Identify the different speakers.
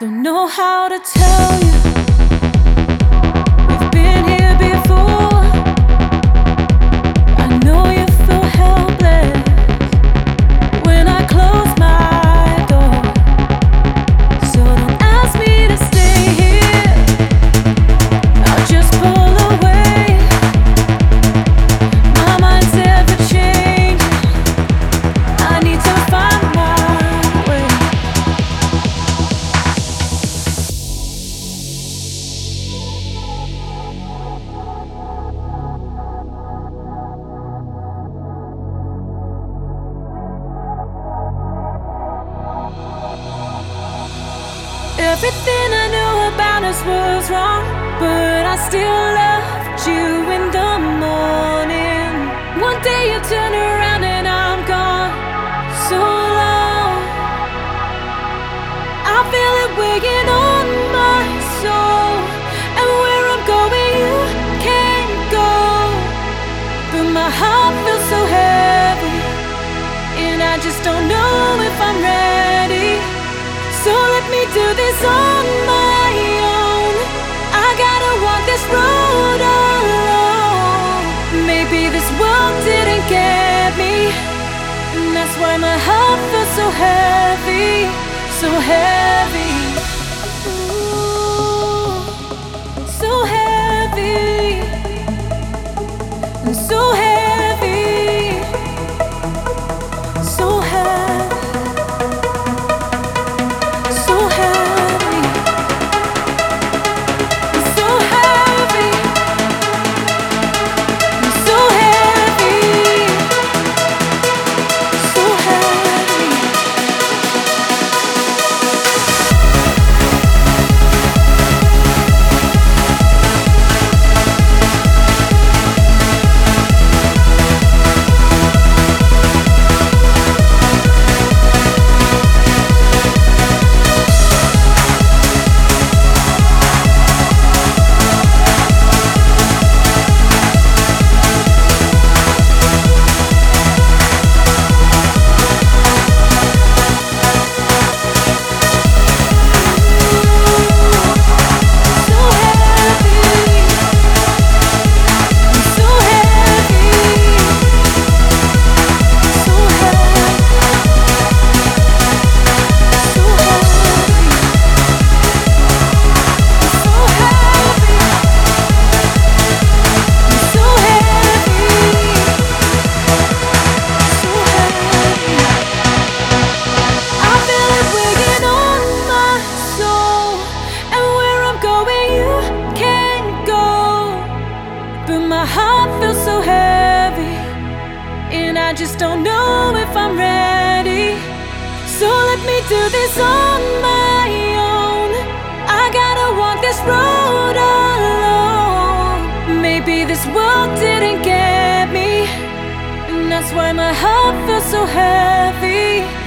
Speaker 1: Don't know how to tell you. We've been here before. I know you feel helpless when I close my door. So don't ask me to stay here. I'll just pull away. My mind's ever changing. I need to find my way. Everything I knew about us was wrong, but I still loved you in the morning. One day you turn around and I'm gone, so long. I feel it weighing on my soul, and where I'm going you can't go. But my heart feels so heavy, and I just don't know if I'm ready. So let me do this on my own. I gotta walk this road alone. Maybe this world didn't get me, and that's why my heart feels so heavy, so heavy. Ooh, so heavy, so heavy, so heavy. My heart feels so heavy, and I just don't know if I'm ready. So let me do this on my own. I gotta walk this road alone. Maybe this world didn't get me, and that's why my heart feels so heavy.